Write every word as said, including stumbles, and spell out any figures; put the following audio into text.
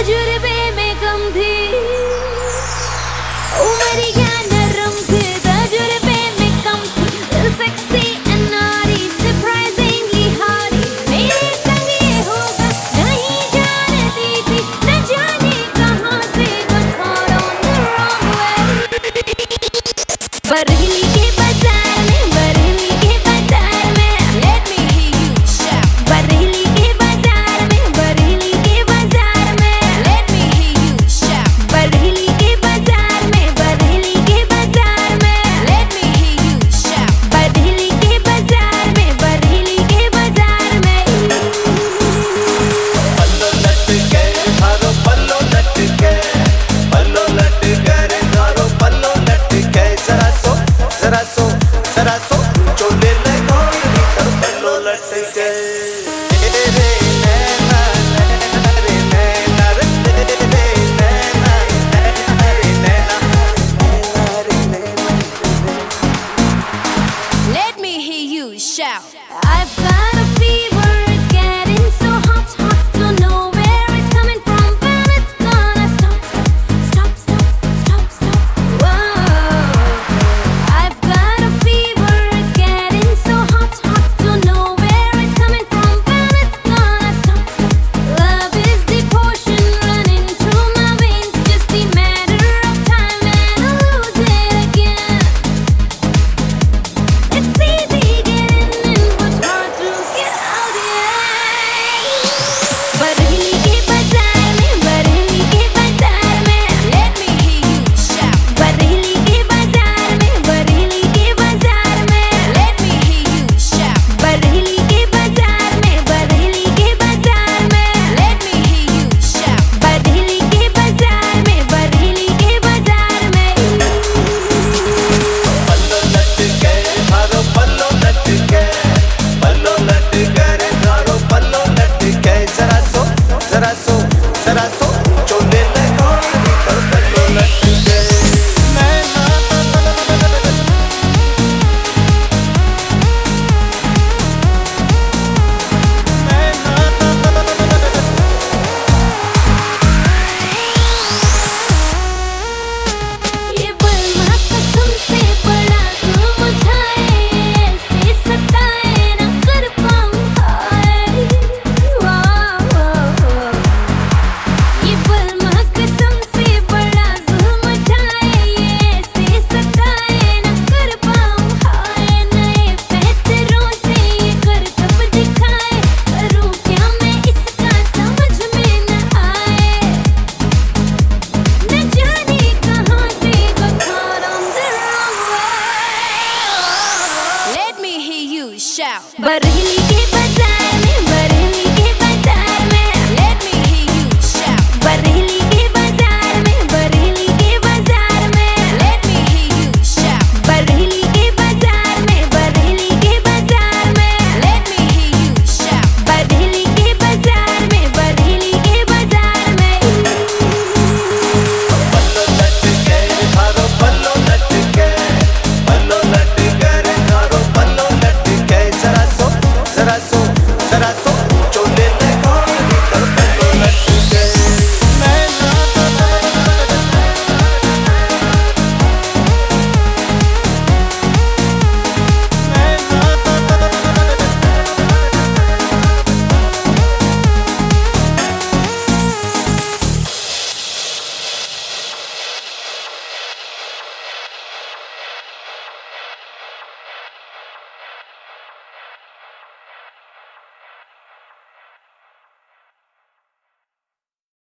तजुर्बे में कम थी, उम्र क्या नरम थी, तजुर्बे में कम थी, दिल सेक्सी एंड नारी, सरप्राइजिंगली हारी, मेरे संग ये होगा नहीं जानती थी, न जाने कहां से got caught on the wrong way। Bareilly के बाजार में, बरेली के बाजार में, let me hear you shout। Bareilly के बाजार में, बरेली के बाजार में, let me hear you shout। Bareilly के बाजार में, बरेली के बाजार में, let me hear you shout। Bareilly के बाजार में, बरेली के बाजार में। पल्लो लटके थारो पल्लो लटके, पल्लो लटके रे थारो पल्लो लटके, जरा सो जरा सो जरा सो चोले ले गोरी कर पल्लो लटके। रे नैना नैना रे नैना रे नैना नैना रे नैना नैना रे नैना। Let me hear you shout। I've got a fever, it's getting so hot, hot, don't know where it's coming from, but it's gonna stop, stop, stop, stop, stop, whoa। I've got a fever, it's getting so hot, hot, don't know where it's coming from, but it's gonna stop, stop. Love is the potion running through my veins, just a matter of time and I'll lose it again। It's easy getting in, but hard to get out, yeah। Bareilly के बाजार में, बरेली के बाजार में, let me hear you shout। Bareilly के बाजार में, बरेली के बाजार में, let me hear you shout। Bareilly के बाजार में, बरेली के बाजार में, let me hear you shout। Bareilly के बाजार में, बरेली के बाजार में। पल्लो लटके थारो पल्लो लटके, पल्लो लटके रे थारो पल्लो लटके, जरा सो जरा सो जरा सो चोले ले गोरी कर पल्लो लटके। नैना ये बलमा कसम से बड़ा तुम उठाए, ऐसे सताए न कर पाऊं हाय, वाह वाह। ये बलमा कसम से बड़ा तुम उठाए, ऐसे सताए न कर पाऊं हाय, नए पैतरों से ये करतब दिखाए, करूं क्या मैं इसका समझ में न आए, न जाने कहां से got caught on the wrong way। Let me hear you shout। Bareilly